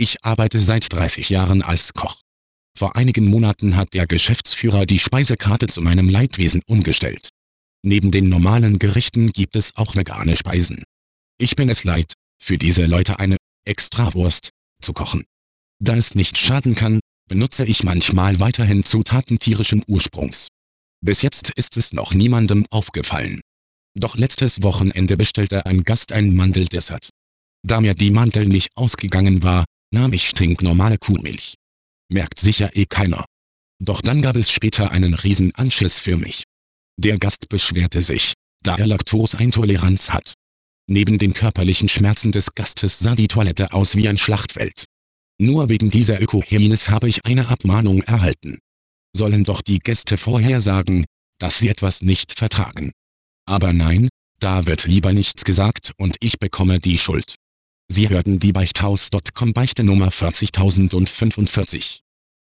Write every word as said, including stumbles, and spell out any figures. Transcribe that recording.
Ich arbeite seit dreißig Jahren als Koch. Vor einigen Monaten hat der Geschäftsführer die Speisekarte zu meinem Leidwesen umgestellt. Neben den normalen Gerichten gibt es auch vegane Speisen. Ich bin es leid, für diese Leute eine Extrawurst zu kochen. Da es nicht schaden kann, benutze ich manchmal weiterhin Zutaten tierischen Ursprungs. Bis jetzt ist es noch niemandem aufgefallen. Doch letztes Wochenende bestellte ein Gast ein Mandeldessert. Da mir die Mandel nicht ausgegangen war, nahm ich stinknormale Kuhmilch. Merkt sicher eh keiner. Doch dann gab es später einen riesen Anschiss für mich. Der Gast beschwerte sich, da er Laktoseintoleranz hat. Neben den körperlichen Schmerzen des Gastes sah die Toilette aus wie ein Schlachtfeld. Nur wegen dieser Ökohymnis habe ich eine Abmahnung erhalten. Sollen doch die Gäste vorher sagen, dass sie etwas nicht vertragen. Aber nein, da wird lieber nichts gesagt und ich bekomme die Schuld. Sie hörten die Beichthaus Punkt com Beichte Nummer vierzigtausendfünfundvierzig.